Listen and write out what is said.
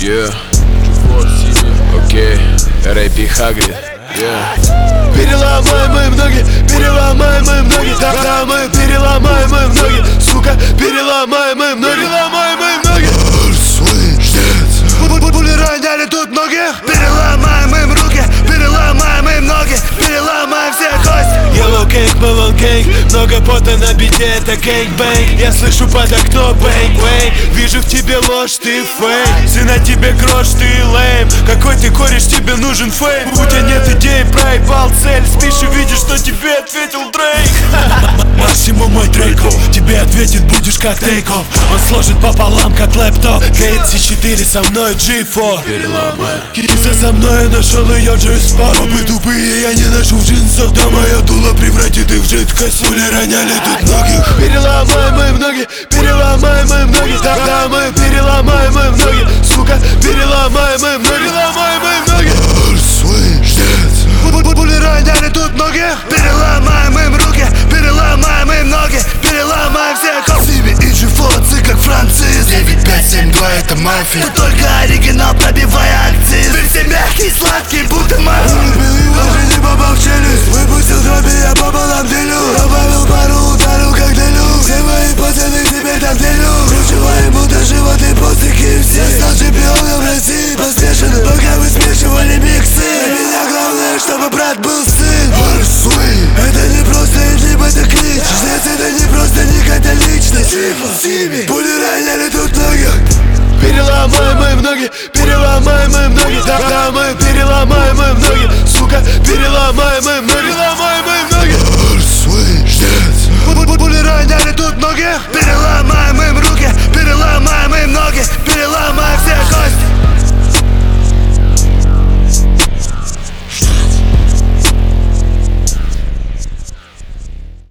Yeah. Окей, рэпи Хагрид. Yeah. Переломаем им ноги, переломаем им ноги. Да, мы переломаем им ноги. Сука, переломаем им ноги. Переломаем им ноги. Пули роняли тут многих. Переломаем им руки, переломаем им ноги. Переломаем все кости. Yellow cake, melon cake. Много пота на бите, это гэнг-бэнг. Я слышу под окно бэнг-бэнг. Вижу в тебе ложь, ты фейк. Сын на тебе грош, ты лейм. Какой ты кореш, тебе нужен фейм. У тебя нет идей, проебал цель. Спишь и видишь, что тебе ответил Дрейк. Максимум мой Дрейко, тебе ответит, будешь как Тейков. Он сложит пополам, как лэптоп. C4 со мной, G4. Переломай. Киса со мной, нашел ее G-Spot. Попы тупые, я не ношу джинсов. Да моя дула превратит их в жидкость. Пули роняли тут многих. Переломаем им ноги, переломаем им ноги. Да, мы переломаем им ноги. Сука, переломаем им ноги. Переломаем им ноги. Пули роняли тут многих. Переломаем им руки, переломаем им ноги. Переломаем всех. Сиби и G4, как француз. 9572 это мафия. Тут только оригинал, пробивая акции. Ты все мягкий, сладкий, будто мафия. Улыбил его, даже не попал в челюсть. Выпустил дроби, я пополам делю. Добавил пару, ударил как делю. Все мои пацаны теперь там делю. Кручевая будто животы после KFC. Я стал чемпионом России по смешанным, пока вы смешивали миксы. Для меня главное, чтобы брат был сын. Это не просто интим, это клич. Жнец это не просто ник, это личность. Пули роняли тут многих. Переломаем им ноги, переломаем им ноги. Да, мы переломаем им ноги. Сука, переломаем им ноги. Переломаем им ноги. Пули роняли тут многих.